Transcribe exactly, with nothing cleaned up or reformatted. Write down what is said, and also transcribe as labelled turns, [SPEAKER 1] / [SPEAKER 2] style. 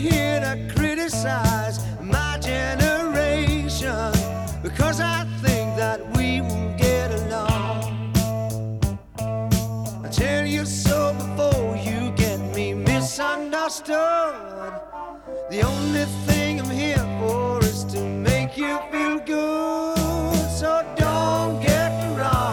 [SPEAKER 1] here to criticize my generation because I think that we will get along. I tell you so before you get me misunderstood. The only thing